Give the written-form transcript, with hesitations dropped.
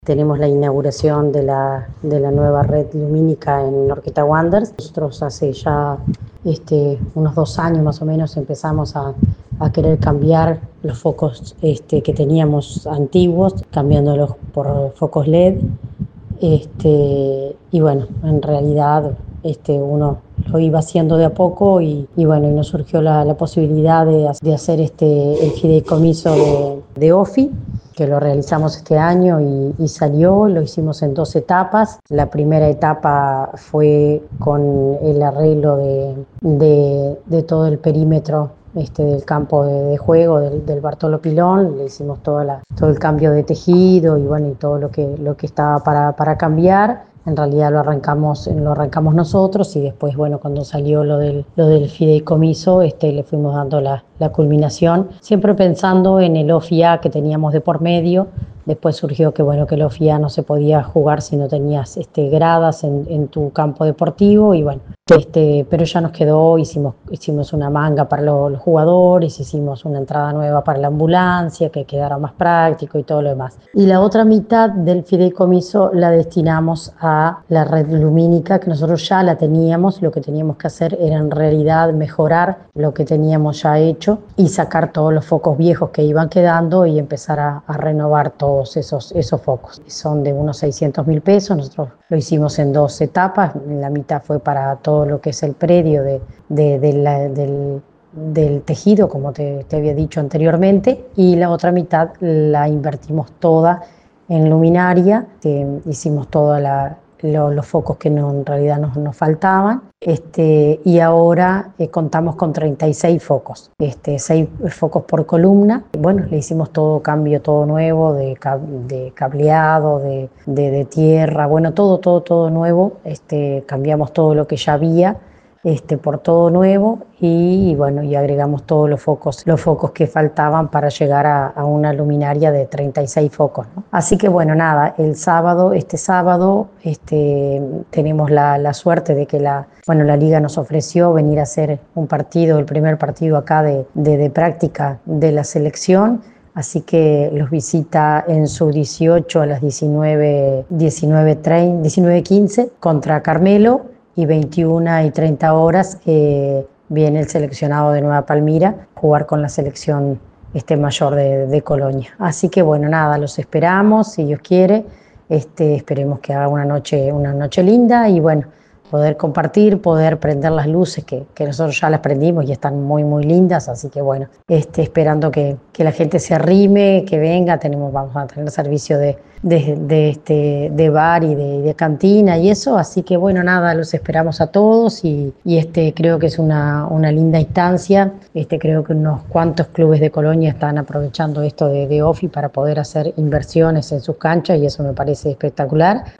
Tenemos la inauguración de la nueva red lumínica en Horqueta Wanderers. Nosotros hace ya unos 2 años más o menos empezamos a querer cambiar los focos que teníamos antiguos, cambiándolos por focos LED. Y bueno, en realidad uno lo iba haciendo de a poco y bueno, y nos surgió la posibilidad de hacer el fideicomiso de OFI, que lo realizamos este año y salió. Lo hicimos en 2 etapas. La primera etapa fue con el arreglo de todo el perímetro del campo de juego del Bartolo Pilón. Le hicimos todo el cambio de tejido y bueno, y todo lo que estaba para cambiar. En realidad lo arrancamos nosotros y después, bueno, cuando salió lo del fideicomiso, le fuimos dando la culminación, siempre pensando en el OFIA que teníamos de por medio. Después surgió que el OFIA no se podía jugar si no tenías gradas en tu campo deportivo y bueno, pero ya nos quedó. Hicimos una manga para los jugadores, hicimos una entrada nueva para la ambulancia que quedara más práctico y todo lo demás. Y la otra mitad del fideicomiso la destinamos a la red lumínica, que nosotros ya la teníamos. Lo que teníamos que hacer era en realidad mejorar lo que teníamos ya hecho y sacar todos los focos viejos que iban quedando y empezar a renovar todos esos focos. Son de unos 600.000 pesos. Nosotros lo hicimos en 2 etapas. La mitad fue para todo lo que es el predio del tejido, como te había dicho anteriormente, y la otra mitad la invertimos toda en luminaria. Hicimos todos los focos que en realidad nos faltaban, y ahora contamos con 36 focos, 6 focos por columna. Bueno, le hicimos cambio todo nuevo, de cableado, de tierra, bueno, todo nuevo. Cambiamos todo lo que ya había por todo nuevo y bueno, y agregamos todos los focos que faltaban para llegar a una luminaria de 36 focos, ¿no? Así que bueno, nada, este sábado tenemos la suerte de que la Liga nos ofreció venir a hacer el primer partido acá de práctica de la selección. Así que los visita en sub-18 a las 19:15 contra Carmelo, y 21:30 viene el seleccionado de Nueva Palmira a jugar con la selección mayor de Colonia. Así que bueno, nada, los esperamos, si Dios quiere. Esperemos que haga una noche linda y bueno, poder compartir, poder prender las luces que nosotros ya las prendimos y están muy muy lindas. Así que bueno, esperando que la gente se arrime, que venga. Vamos a tener servicio de bar y de cantina y eso. Así que bueno, nada, los esperamos a todos y creo que es una linda instancia. Creo que unos cuantos clubes de Colonia están aprovechando esto de OFI para poder hacer inversiones en sus canchas y eso me parece espectacular.